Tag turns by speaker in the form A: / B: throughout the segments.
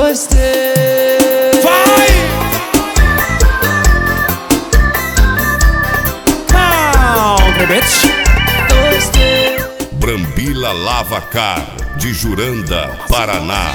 A: dois, três.
B: Vai! Country bitch.
A: Dois, três.
C: Brambila Lavacar, de Juranda, Paraná.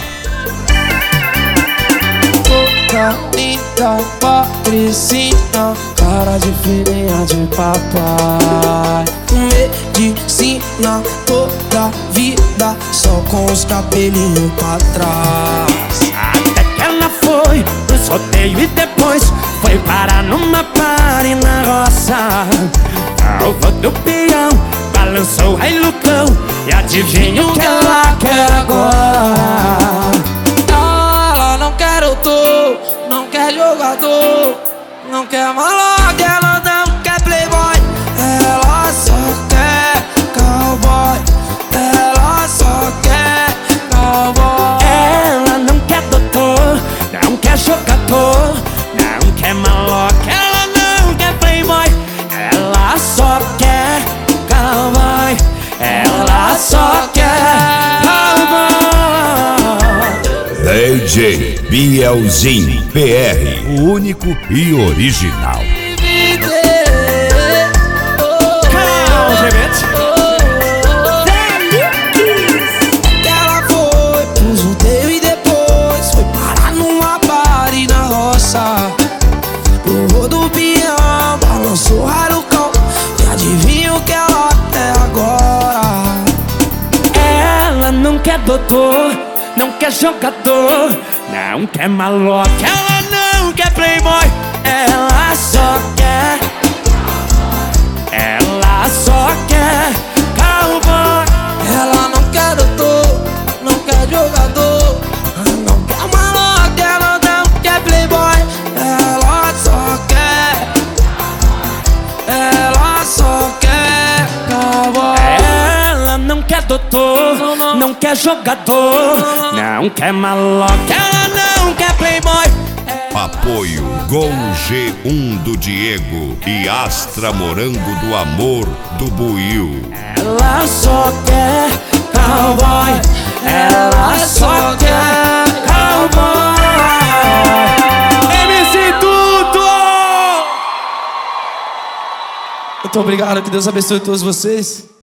A: Toda linda patricinha, cara de filhinha de papai. Medicina toda vida, só com os cabelinhos pra trás.
B: Até que ela foi pro sorteio e depois foi parar numa party na roça. O vô do peão balançou o lucão e adivinha o que ela quer agora.
A: Ela não quer doutor, não quer jogador, não quer maloca, ela não quer playboy. Ela só quer cowboy, ela só quer cowboy.
B: Ela não quer doutor, não quer jogador, não quer maloca, ela não quer playboy. Ela só quer cowboy, ela só quer cowboy.
C: DJ Bielzinho PR, o único e original.
B: Country bitch.
A: Ela foi pro sorteio e depois foi parar numa party na roça. O rodopião balançou o rarucão e adivinha o que ela quer agora.
B: Ela não quer doutor, não quer jogador, não quer maloca, ela não quer playboy. Ela só quer cowboy.
A: Ela não quer doutor, não quer jogador, não quer maloca, ela não quer playboy. Ela só quer cowboy.
B: Ela não quer doutor, não quer jogador, não quer maloca, ela não quer playboy.
C: Apoio Gol G1 do Diego e Astra Morango do Amor do Buiu.
B: Ela só quer cowboy, ela só quer cowboy. MC Tudo!
A: Muito obrigado, que Deus abençoe todos vocês.